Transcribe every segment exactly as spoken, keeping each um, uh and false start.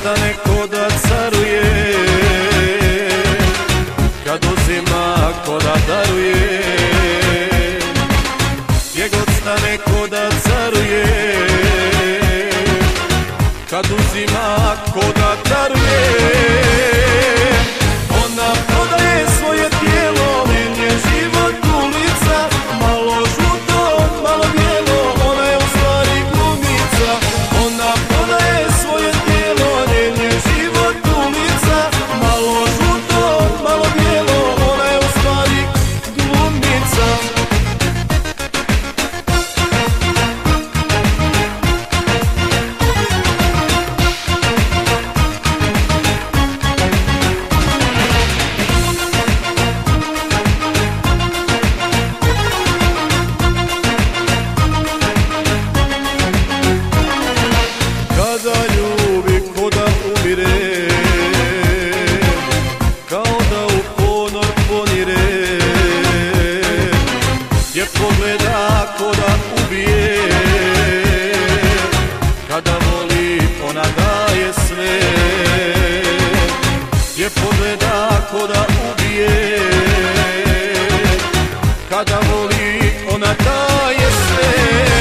stane ko da caruje, kad uzima ko da daruje. Gdje god stane ko da caruje, kad uzima ko da daruje. Ona prodaje svoje tijelo, njen je život ulica, malo žuto, malo bijelo, ona je u stvari glumica. Ona prodaje svoje tijelo, njen je život ulica, malo žuto, malo bijelo, ona je u stvari glumica. Kada ljubi ko da umire, kao da u ponor ponire. Gdje pogleda ko da ubije, kada voli ona daje sve. Gdje pogleda ko da ubije, kada voli ona daje sve.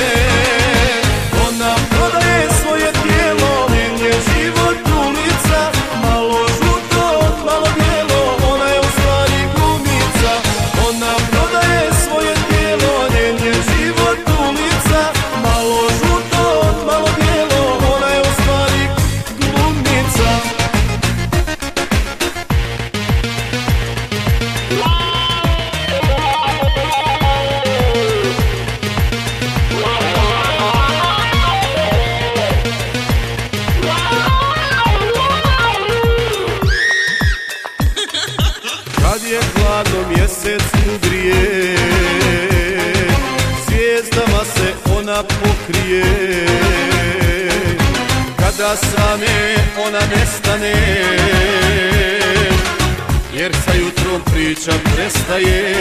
Ona prodaje svoje tijelo, njen je život ulica, malo žuto, malo bijelo, ona je u stvari glumica. Ona prodaje svoje tijelo, njen je život ulica, malo žuto, malo bijelo, ona je u stvari glumica. Kad je hladno mjesec ugrije, zvijezdama se ona pokrije. Kada same ona nestane, jer sa jutrom priča prestaje.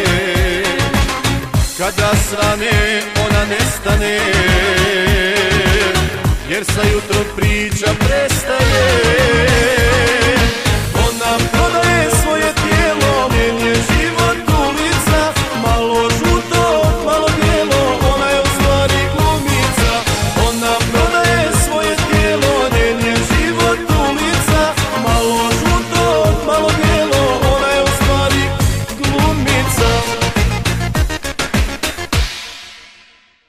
Kada same ona nestane, jer sa jutrom priča prestaje.